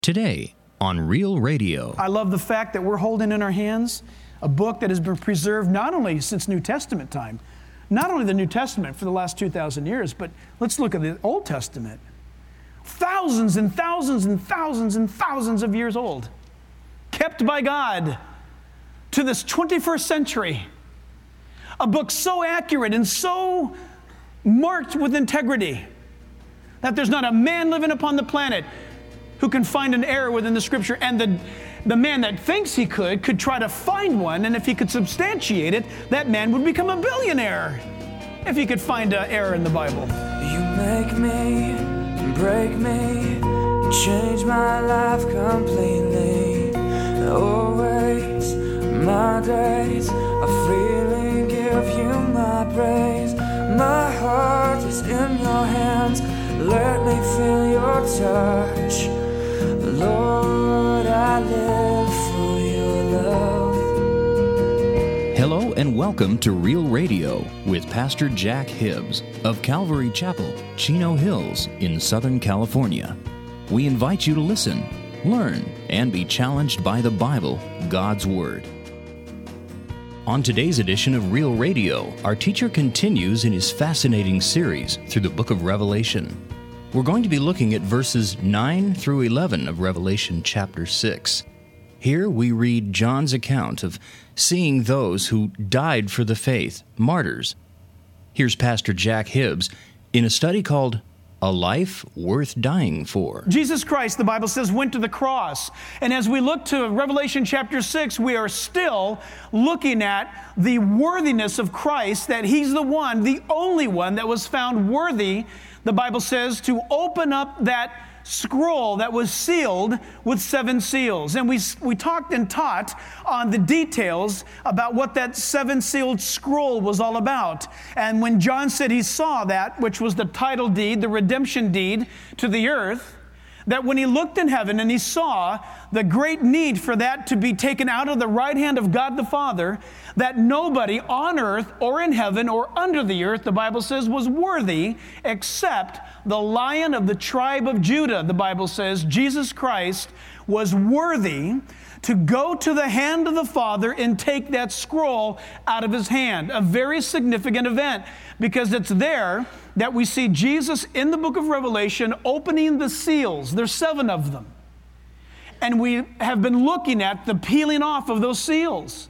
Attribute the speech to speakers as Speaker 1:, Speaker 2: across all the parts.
Speaker 1: Today on Real Radio.
Speaker 2: I love the fact that we're holding in our hands a book that has been preserved not only since New Testament time, not only the New Testament for the last 2,000 years, but let's look at the Old Testament. Thousands and thousands and thousands and thousands of years old, kept by God to this 21st century. A book so accurate and so marked with integrity that there's not a man living upon the planet who can find an error within the Scripture, and the man that thinks he could try to find one, and if he could substantiate it, that man would become a billionaire if he could find an error in the Bible.
Speaker 3: You make me, break me, change my life completely. Always, my days are freely give you my praise. My heart is in your hands, let me feel your touch. Lord, I live for your love.
Speaker 1: Hello and welcome to Real Radio with Pastor Jack Hibbs of Calvary Chapel, Chino Hills in Southern California. We invite you to listen, learn, and be challenged by the Bible, God's Word. On today's edition of Real Radio, our teacher continues in his fascinating series through the book of Revelation. We're going to be looking at verses 9 through 11 of Revelation chapter 6. Here we read John's account of seeing those who died for the faith, martyrs. Here's Pastor Jack Hibbs in a study called A Life Worth Dying For.
Speaker 2: Jesus Christ, the Bible says, went to the cross. And as we look to Revelation chapter 6, we are still looking at the worthiness of Christ, that He's the one, the only one that was found worthy, the Bible says, to open up that scroll that was sealed with 7 seals. And we talked and taught on the details about what that 7-sealed scroll was all about. And when John said he saw that, which was the title deed, the redemption deed to the earth, that when he looked in heaven and he saw the great need for that to be taken out of the right hand of God the Father, that nobody on earth or in heaven or under the earth, the Bible says, was worthy except the Lion of the tribe of Judah. The Bible says Jesus Christ was worthy to go to the hand of the Father and take that scroll out of His hand. A very significant event, because it's there that we see Jesus in the book of Revelation opening the seals. There's 7 of them. And we have been looking at the peeling off of those seals.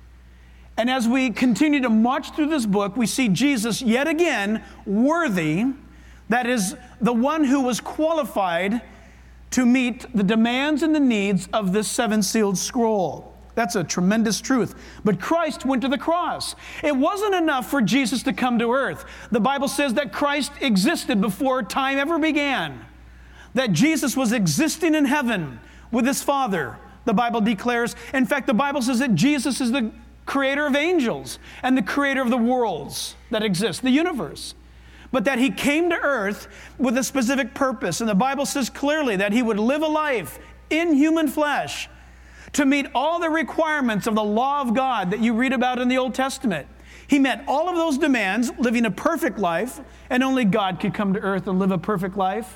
Speaker 2: And as we continue to march through this book, we see Jesus yet again worthy, that is, the one who was qualified to meet the demands and the needs of this 7-sealed scroll. That's a tremendous truth. But Christ went to the cross. It wasn't enough for Jesus to come to earth. The Bible says that Christ existed before time ever began, that Jesus was existing in heaven with His Father, the Bible declares. In fact, the Bible says that Jesus is the creator of angels and the creator of the worlds that exist, the universe. But that He came to earth with a specific purpose. And the Bible says clearly that He would live a life in human flesh to meet all the requirements of the law of God that you read about in the Old Testament. He met all of those demands, living a perfect life, and only God could come to earth and live a perfect life.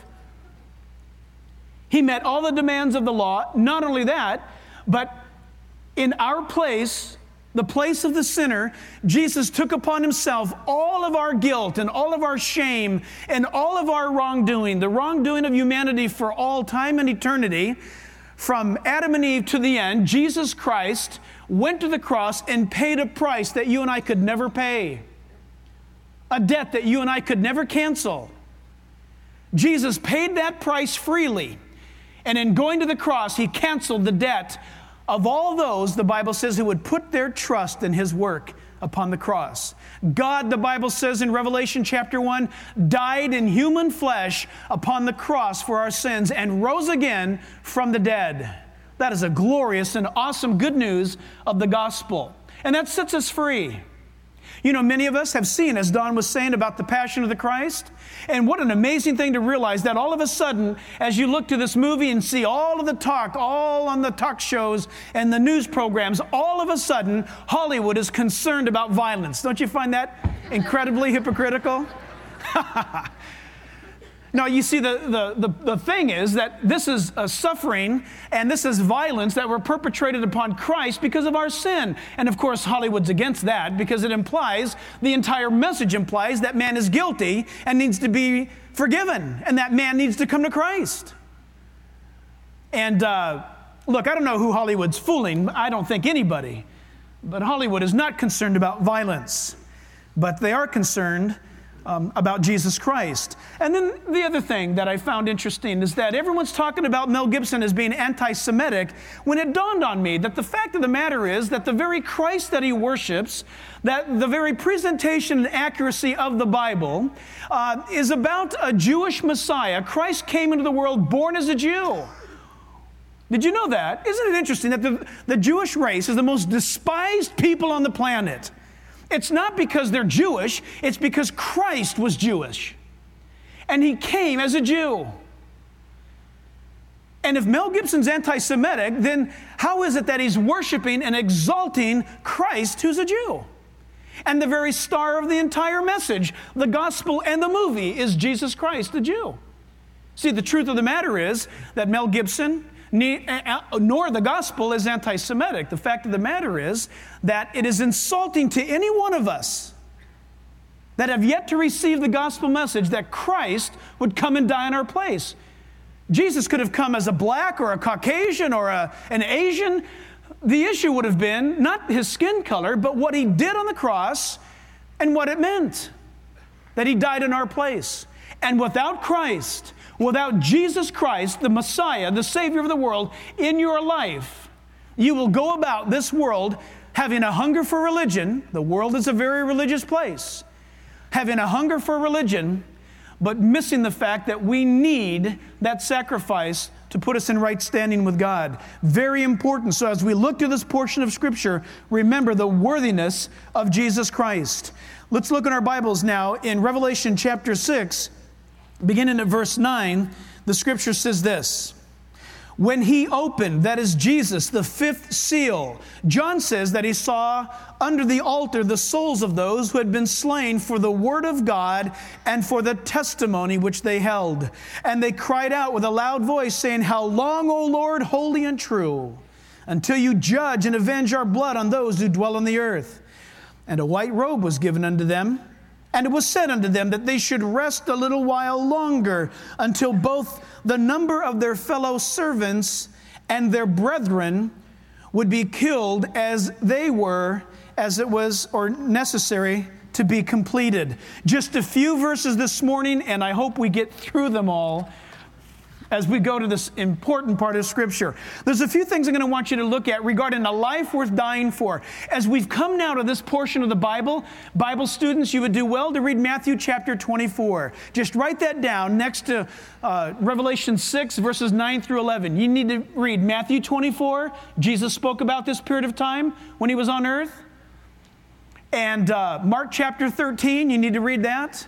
Speaker 2: He met all the demands of the law. Not only that, but in our place, the place of the sinner, Jesus took upon Himself all of our guilt and all of our shame and all of our wrongdoing, the wrongdoing of humanity for all time and eternity. From Adam and Eve to the end, Jesus Christ went to the cross and paid a price that you and I could never pay, a debt that you and I could never cancel. Jesus paid that price freely, and in going to the cross, He canceled the debt of all those, the Bible says, who would put their trust in His work upon the cross. God, the Bible says in Revelation chapter 1, died in human flesh upon the cross for our sins and rose again from the dead. That is a glorious and awesome good news of the gospel. And that sets us free. You know, many of us have seen, as Don was saying, about the Passion of the Christ. And what an amazing thing to realize that all of a sudden, as you look to this movie and see all of the talk, all on the talk shows and the news programs, all of a sudden, Hollywood is concerned about violence. Don't you find that incredibly hypocritical? Now, you see, the thing is that this is a suffering and this is violence that were perpetrated upon Christ because of our sin. And of course, Hollywood's against that because it implies, the entire message implies that man is guilty and needs to be forgiven and that man needs to come to Christ. And look, I don't know who Hollywood's fooling. I don't think anybody. But Hollywood is not concerned about violence. But they are concerned about Jesus Christ. And then the other thing that I found interesting is that everyone's talking about Mel Gibson as being anti-Semitic, when it dawned on me that the fact of the matter is that the very Christ that he worships, that the very presentation and accuracy of the Bible is about a Jewish Messiah. Christ came into the world born as a Jew. Did you know that? Isn't it interesting that the Jewish race is the most despised people on the planet? It's not because they're Jewish, it's because Christ was Jewish. And he came as a Jew. And if Mel Gibson's anti-Semitic, then how is it that he's worshiping and exalting Christ, who's a Jew? And the very star of the entire message, the gospel and the movie, is Jesus Christ, the Jew. See, the truth of the matter is that Mel Gibson nor the gospel is anti-Semitic. The fact of the matter is that it is insulting to any one of us that have yet to receive the gospel message that Christ would come and die in our place. Jesus could have come as a black or a Caucasian or an Asian. The issue would have been not his skin color, but what he did on the cross and what it meant, that he died in our place. And without Christ, without Jesus Christ, the Messiah, the Savior of the world, in your life, you will go about this world having a hunger for religion. The world is a very religious place. Having a hunger for religion, but missing the fact that we need that sacrifice to put us in right standing with God. Very important. So as we look to this portion of Scripture, remember the worthiness of Jesus Christ. Let's look in our Bibles now in Revelation chapter 6. Beginning at verse 9, the Scripture says this: when he opened, that is Jesus, the fifth seal, John says that he saw under the altar the souls of those who had been slain for the word of God and for the testimony which they held. And they cried out with a loud voice, saying, "How long, O Lord, holy and true, until you judge and avenge our blood on those who dwell on the earth?" And a white robe was given unto them. And it was said unto them that they should rest a little while longer, until both the number of their fellow servants and their brethren would be killed as they were, as it was or necessary to be completed. Just a few verses this morning, and I hope we get through them all as we go to this important part of Scripture. There's a few things I'm going to want you to look at regarding a life worth dying for. As we've come now to this portion of the Bible students, you would do well to read Matthew chapter 24. Just write that down next to Revelation 6, verses 9 through 11. You need to read Matthew 24. Jesus spoke about this period of time when he was on earth. And Mark chapter 13, you need to read that.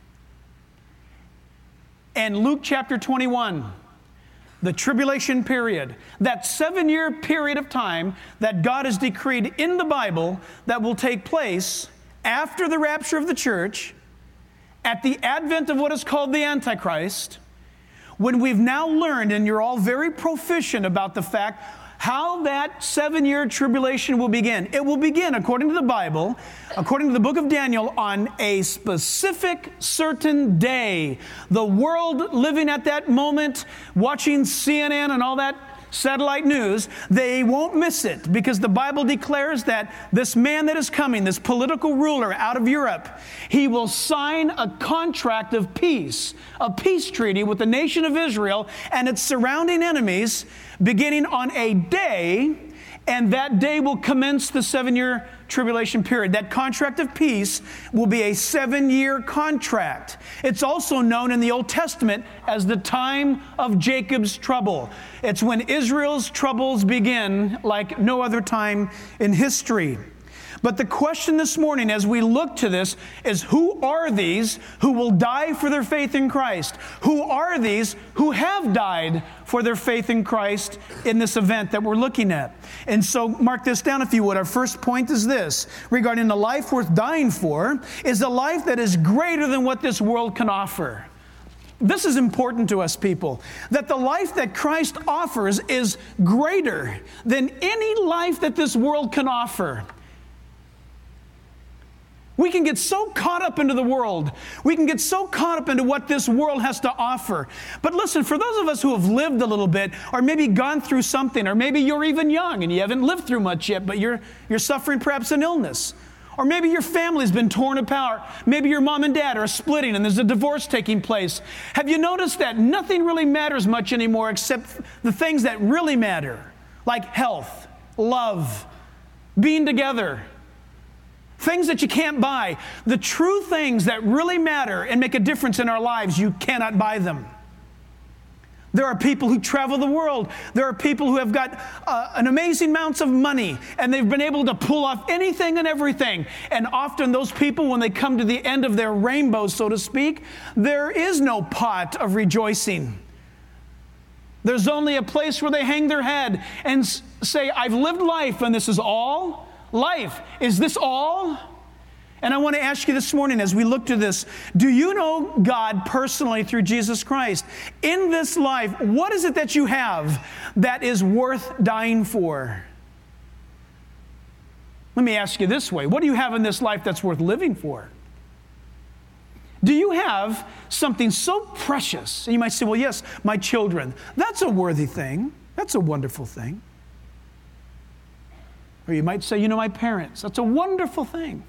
Speaker 2: And Luke chapter 21, the tribulation period, that 7-year period of time that God has decreed in the Bible that will take place after the rapture of the church, at the advent of what is called the Antichrist, when we've now learned, and you're all very proficient about the fact how that 7-year tribulation will begin. It will begin, according to the Bible, according to the book of Daniel, on a specific, certain day. The world living at that moment, watching CNN and all that satellite news, they won't miss it, because the Bible declares that this man that is coming, this political ruler out of Europe, he will sign a contract of peace, a peace treaty with the nation of Israel and its surrounding enemies, beginning on a day, and that day will commence the 7-year tribulation period. That contract of peace will be a 7-year contract. It's also known in the Old Testament as the time of Jacob's trouble. It's when Israel's troubles begin like no other time in history. But the question this morning as we look to this is, who are these who will die for their faith in Christ? Who are these who have died for their faith in Christ in this event that we're looking at? And so mark this down if you would. Our first point is this, regarding the life worth dying for, is a life that is greater than what this world can offer. This is important to us, people, that the life that Christ offers is greater than any life that this world can offer. We can get so caught up into the world. We can get so caught up into what this world has to offer. But listen, for those of us who have lived a little bit, or maybe gone through something, or maybe you're even young and you haven't lived through much yet, but you're suffering perhaps an illness. Or maybe your family's been torn apart. Maybe your mom and dad are splitting and there's a divorce taking place. Have you noticed that nothing really matters much anymore except the things that really matter, like health, love, being together, things that you can't buy. The true things that really matter and make a difference in our lives, you cannot buy them. There are people who travel the world. There are people who have got an amazing amounts of money, and they've been able to pull off anything and everything. And often those people, when they come to the end of their rainbow, so to speak, there is no pot of rejoicing. There's only a place where they hang their head and say, I've lived life, and this is all life. Is this all? And I want to ask you this morning as we look to this, do you know God personally through Jesus Christ? In this life, what is it that you have that is worth dying for? Let me ask you this way. What do you have in this life that's worth living for? Do you have something so precious? And you might say, well, yes, my children. That's a worthy thing. That's a wonderful thing. Or you might say, my parents. That's a wonderful thing.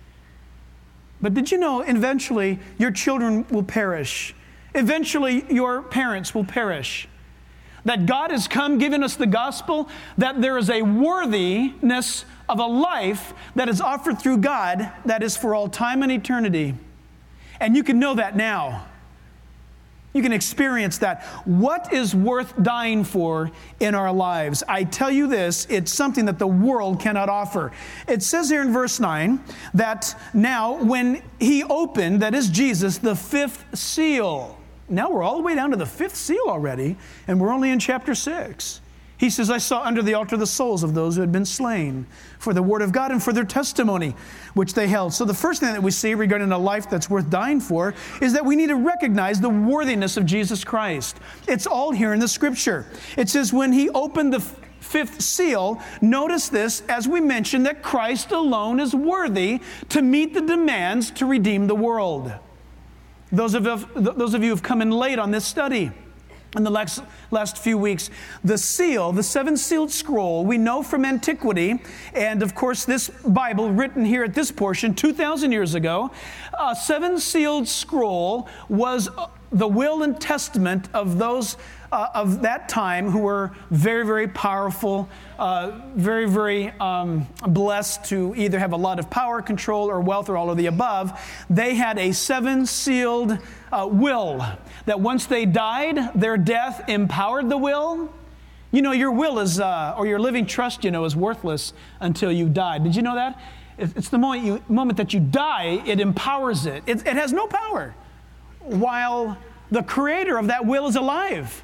Speaker 2: But did you know eventually your children will perish? Eventually your parents will perish. That God has come giving us the gospel, that there is a worthiness of a life that is offered through God that is for all time and eternity. And you can know that now. You can experience that. What is worth dying for in our lives? I tell you this, it's something that the world cannot offer. It says here in verse 9 that now when he opened, that is Jesus, the fifth seal. Now we're all the way down to the fifth seal already, and we're only in chapter 6. He says, I saw under the altar the souls of those who had been slain for the word of God and for their testimony, which they held. So the first thing that we see regarding a life that's worth dying for is that we need to recognize the worthiness of Jesus Christ. It's all here in the Scripture. It says, when he opened the fifth seal, notice this, as we mentioned, that Christ alone is worthy to meet the demands to redeem the world. Those of you who have come in late on this study, in the last few weeks, the seal, the seven-sealed scroll, we know from antiquity, and of course this Bible written here at this portion 2,000 years ago, a seven-sealed scroll was the will and testament of those of that time who were very, very powerful, very, very blessed to either have a lot of power, control, or wealth, or all of the above. They had a seven-sealed will that once they died, their death empowered the will. Your will is, or your living trust, is worthless until you die. Did you know that? It's the moment that you die, it empowers it. It has no power while the creator of that will is alive.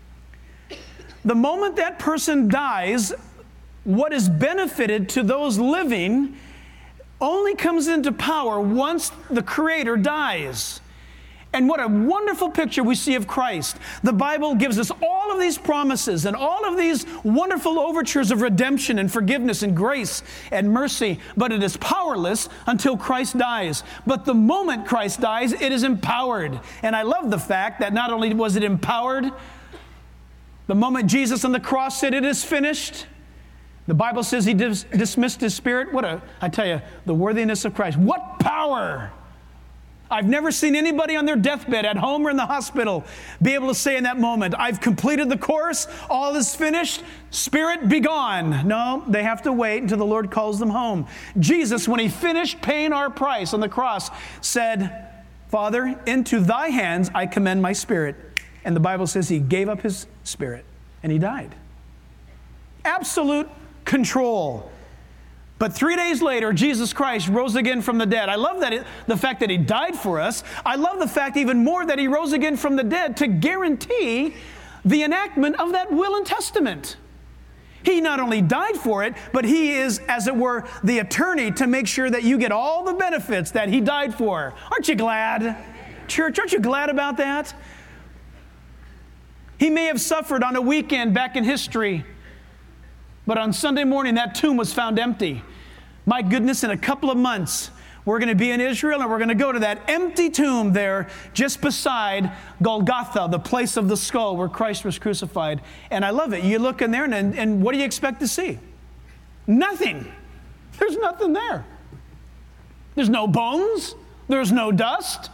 Speaker 2: The moment that person dies, what is benefited to those living only comes into power once the Creator dies. And what a wonderful picture we see of Christ. The Bible gives us all of these promises and all of these wonderful overtures of redemption and forgiveness and grace and mercy, but it is powerless until Christ dies. But the moment Christ dies, it is empowered. And I love the fact that not only was it empowered, the moment Jesus on the cross said, it is finished, the Bible says he dismissed his spirit. I tell you, the worthiness of Christ. What power! I've never seen anybody on their deathbed at home or in the hospital be able to say in that moment, I've completed the course, all is finished, spirit be gone. No, they have to wait until the Lord calls them home. Jesus, when he finished paying our price on the cross, said, Father, into thy hands I commend my spirit. And the Bible says he gave up his spirit and he died. Absolute control. But 3 days later, Jesus Christ rose again from the dead. I love the fact that he died for us. I love the fact even more that he rose again from the dead to guarantee the enactment of that will and testament. He not only died for it, but he is, as it were, the attorney to make sure that you get all the benefits that he died for. Aren't you glad? Church, aren't you glad about that? He may have suffered on a weekend back in history, but on Sunday morning, that tomb was found empty. My goodness, in a couple of months, we're going to be in Israel, and we're going to go to that empty tomb there just beside Golgotha, the place of the skull where Christ was crucified. And I love it. You look in there, and what do you expect to see? Nothing. There's nothing there. There's no bones. There's no dust.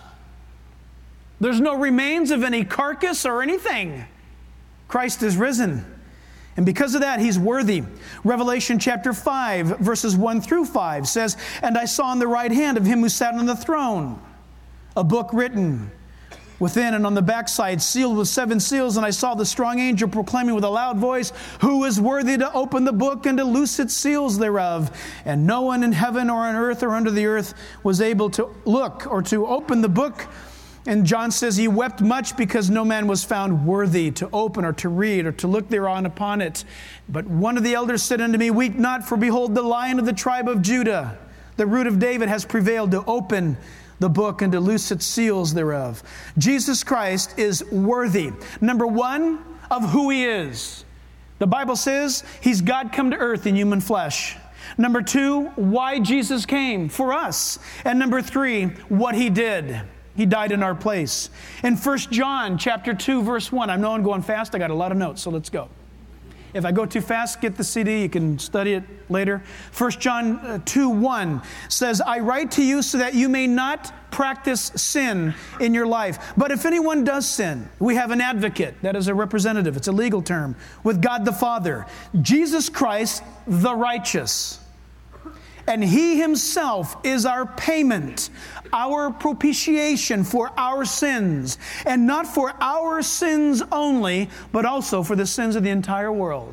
Speaker 2: There's no remains of any carcass or anything. Christ is risen. And because of that, He's worthy. Revelation chapter 5, verses 1 through 5 says, "And I saw on the right hand of Him who sat on the throne a book written within and on the backside, sealed with 7 seals. And I saw the strong angel proclaiming with a loud voice, 'Who is worthy to open the book and to loose its seals thereof?' And no one in heaven or on earth or under the earth was able to look or to open the book. And John says he wept much because no man was found worthy to open or to read or to look thereon upon it. But one of the elders said unto me, Weep not, for behold, the Lion of the tribe of Judah, the root of David, has prevailed to open the book and to loose its seals thereof." Jesus Christ is worthy. Number one, of who He is. The Bible says He's God come to earth in human flesh. Number two, why Jesus came for us. And number three, what He did. He died in our place. In 1 John chapter 2, verse 1, I know I'm going fast. I got a lot of notes, so let's go. If I go too fast, get the CD. You can study it later. 1 John 2, 1 says, "I write to you so that you may not practice sin in your life. But if anyone does sin, we have an advocate," that is a representative, it's a legal term, "with God the Father, Jesus Christ the righteous. And He Himself is our payment, our propitiation for our sins, and not for our sins only, but also for the sins of the entire world."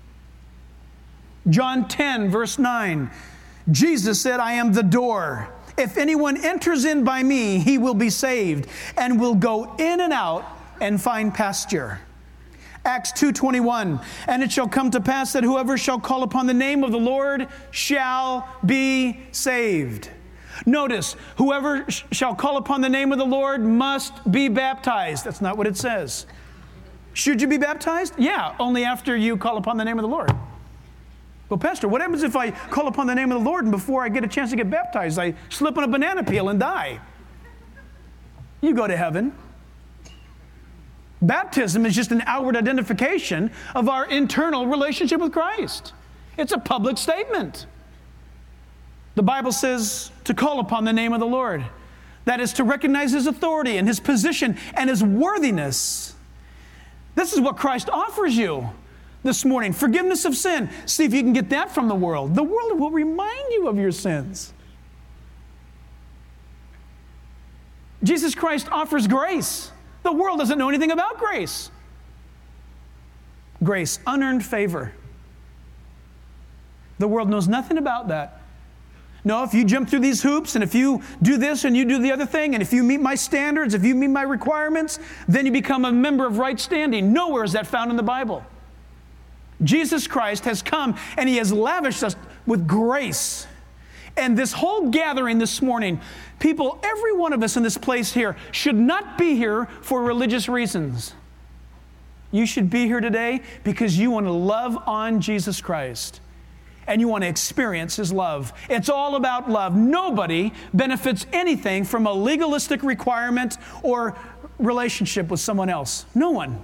Speaker 2: John 10, verse 9, Jesus said, "I am the door. If anyone enters in by me, he will be saved, and will go in and out and find pasture." Acts 2:21, "And it shall come to pass that whoever shall call upon the name of the Lord shall be saved." Notice, whoever shall call upon the name of the Lord must be baptized. That's not what it says. Should you be baptized? Yeah, only after you call upon the name of the Lord. Well, Pastor, what happens if I call upon the name of the Lord and before I get a chance to get baptized, I slip on a banana peel and die? You go to heaven. Baptism is just an outward identification of our internal relationship with Christ. It's a public statement. The Bible says to call upon the name of the Lord. That is to recognize His authority and His position and His worthiness. This is what Christ offers you this morning. Forgiveness of sin. See if you can get that from the world. The world will remind you of your sins. Jesus Christ offers grace. The world doesn't know anything about grace. Grace, unearned favor. The world knows nothing about that. No, if you jump through these hoops, and if you do this and you do the other thing, and if you meet my standards, if you meet my requirements, then you become a member of right standing. Nowhere is that found in the Bible. Jesus Christ has come and He has lavished us with grace. And this whole gathering this morning, people, every one of us in this place here should not be here for religious reasons. You should be here today because you want to love on Jesus Christ and you want to experience His love. It's all about love. Nobody benefits anything from a legalistic requirement or relationship with someone else. No one.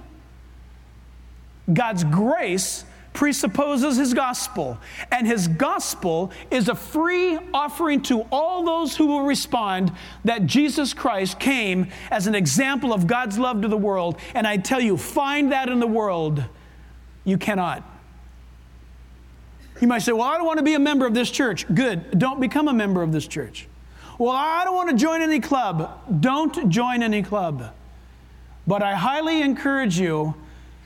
Speaker 2: God's grace presupposes His gospel. And His gospel is a free offering to all those who will respond that Jesus Christ came as an example of God's love to the world. And I tell you, find that in the world. You cannot. You might say, well, I don't want to be a member of this church. Good. Don't become a member of this church. Well, I don't want to join any club. Don't join any club. But I highly encourage you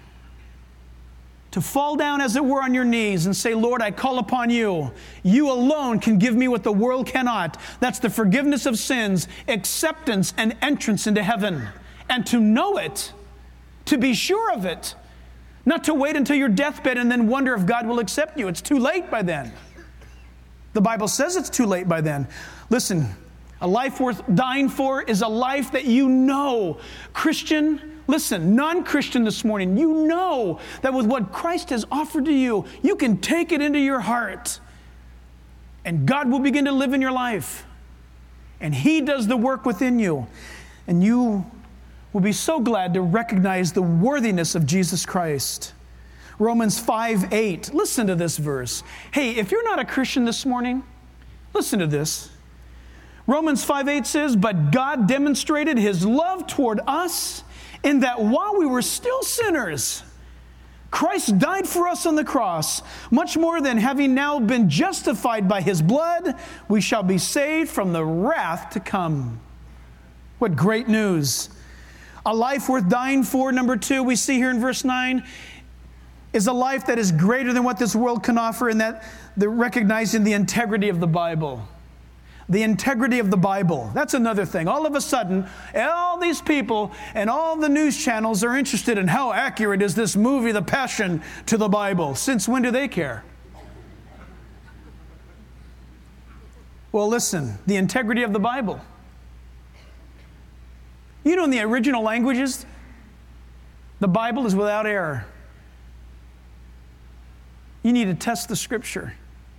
Speaker 2: to fall down, as it were, on your knees and say, Lord, I call upon you. You alone can give me what the world cannot. That's the forgiveness of sins, acceptance, and entrance into heaven. And to know it, to be sure of it, not to wait until your deathbed and then wonder if God will accept you. It's too late by then. The Bible says it's too late by then. Listen, A life worth dying for is a life that you know. Christian, listen, non-Christian this morning, you know that with what Christ has offered to you, you can take it into your heart. And God will begin to live in your life. And He does the work within you. And you will be so glad to recognize the worthiness of Jesus Christ. Romans 5:8. Listen to this verse. Hey, if you're not a Christian this morning, listen to this. Romans 5:8 says, "But God demonstrated His love toward us in that while we were still sinners, Christ died for us on the cross. Much more than having now been justified by His blood, we shall be saved from the wrath to come." What great news. A life worth dying for, number 2, we see here in verse 9, is a life that is greater than what this world can offer, and that the recognizing the integrity of the Bible. The integrity of the Bible. That's another thing. All of a sudden, all these people and all the news channels are interested in how accurate is this movie, The Passion, to the Bible. Since when do they care? Well, listen, the integrity of the Bible. You know, in the original languages, the Bible is without error. You need to test the Scripture.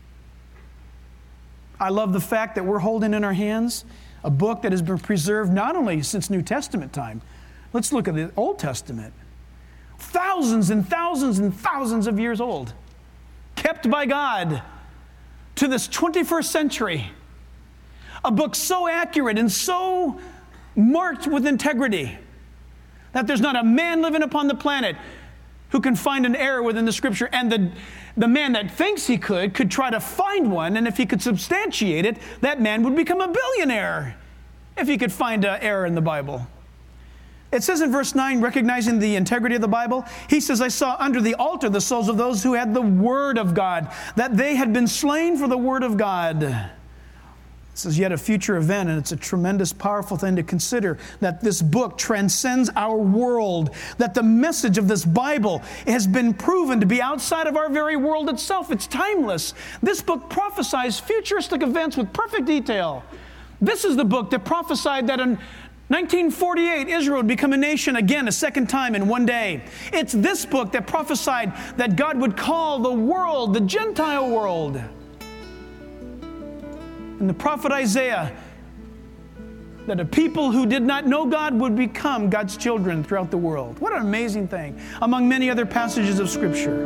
Speaker 2: I love the fact that we're holding in our hands a book that has been preserved not only since New Testament time. Let's look at the Old Testament. Thousands and thousands and thousands of years old. Kept by God to this 21st century. A book so accurate and so marked with integrity that there's not a man living upon the planet who can find an error within the Scripture. And the man that thinks he could try to find one, and if he could substantiate it, that man would become a billionaire if he could find an error in the Bible. It says in verse 9, recognizing the integrity of the Bible, he says, "I saw under the altar the souls of those who had the Word of God, that they had been slain for the Word of God." This is yet a future event, and it's a tremendous, powerful thing to consider, that this book transcends our world, that the message of this Bible has been proven to be outside of our very world itself. It's timeless. This book prophesies futuristic events with perfect detail. This is the book that prophesied that in 1948, Israel would become a nation again, a second time in one day. It's this book that prophesied that God would call the world, the Gentile world. And the prophet Isaiah, that a people who did not know God would become God's children throughout the world. What an amazing thing, among many other passages of Scripture.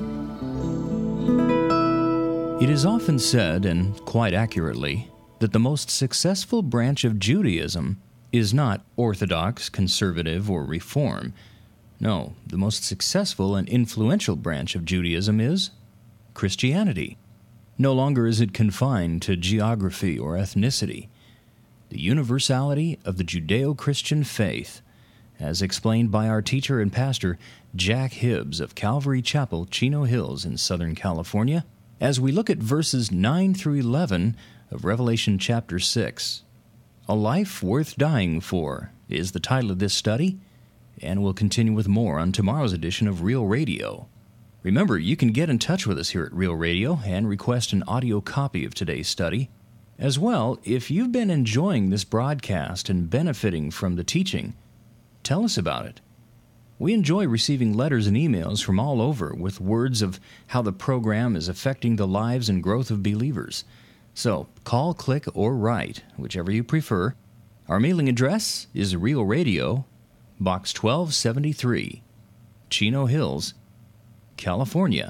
Speaker 1: It is often said, and quite accurately, that the most successful branch of Judaism is not Orthodox, conservative, or Reform. No, the most successful and influential branch of Judaism is Christianity. No longer is it confined to geography or ethnicity. The universality of the Judeo-Christian faith, as explained by our teacher and pastor, Jack Hibbs of Calvary Chapel, Chino Hills in Southern California, as we look at verses 9 through 11 of Revelation chapter 6. A Life Worth Dying For is the title of this study, and we'll continue with more on tomorrow's edition of Real Radio. Remember, you can get in touch with us here at Real Radio and request an audio copy of today's study. As well, if you've been enjoying this broadcast and benefiting from the teaching, tell us about it. We enjoy receiving letters and emails from all over with words of how the program is affecting the lives and growth of believers. So, call, click, or write, whichever you prefer. Our mailing address is Real Radio, Box 1273, Chino Hills, California,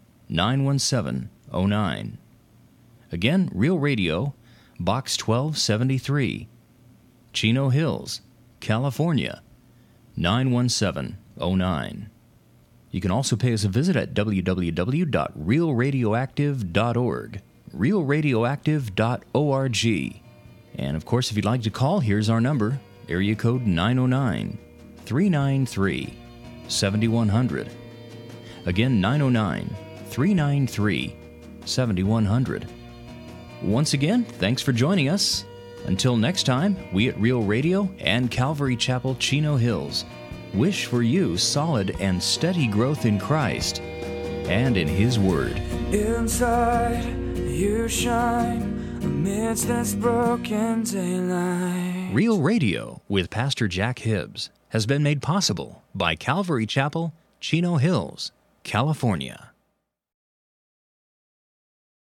Speaker 1: 91709. Again, Real Radio, Box 1273, Chino Hills, California, 91709. You can also pay us a visit at www.realradioactive.org, realradioactive.org. And of course, if you'd like to call, here's our number, area code 909-393-7100. Again, 909-393-7100. Once again, thanks for joining us. Until next time, we at Real Radio and Calvary Chapel, Chino Hills wish for you solid and steady growth in Christ and in His Word.
Speaker 3: Inside you shine amidst this broken daylight.
Speaker 1: Real Radio with Pastor Jack Hibbs has been made possible by Calvary Chapel, Chino Hills, California.